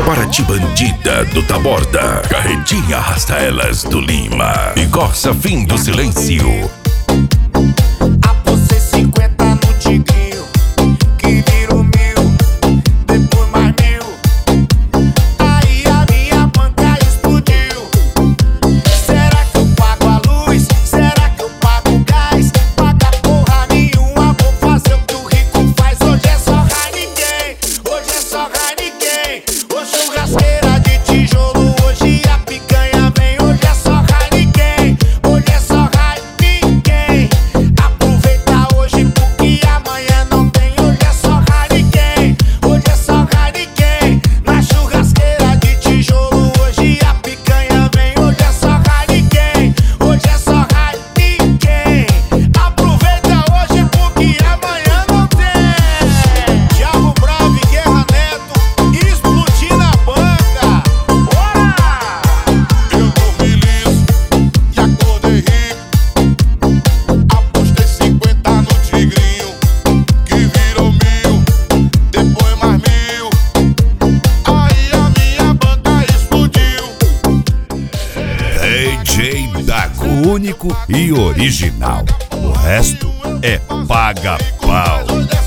Paraty Bandida do Taborda, Carretinha Arrasta-Elas do Lima e Corsa Fim do Silêncio. Apostei 50 no Tigrinho, que virou 1000, depois mais 1000. Aí a minha banca explodiu. Será que eu pago a luz? Será que eu pago o gás? Paga porra nenhuma, vou fazer o que o rico faz. Hoje é só Heineken, hoje é só Heineken. Hoje churrasqueira de tijolo, hoje a picanha vem. Hoje é só Heineken, hoje é só Heineken. Aproveita hoje porque amanhã não tem. Hoje é só Heineken, hoje é só Heineken. Na churrasqueira de tijolo, hoje a picanha vem. Hoje é só Heineken, hoje é só Heineken. Aproveita hoje porque amanhã não tem. Thiago Bravo e Guerra Neto explodindo a banca. Bora! Eu dormi liso e acordei rico. Apostei 50 no Tigrinho, que virou 1000, depois mais 1000. Aí a minha banca explodiu. DJ Dago, único e original. O resto é paga-pau.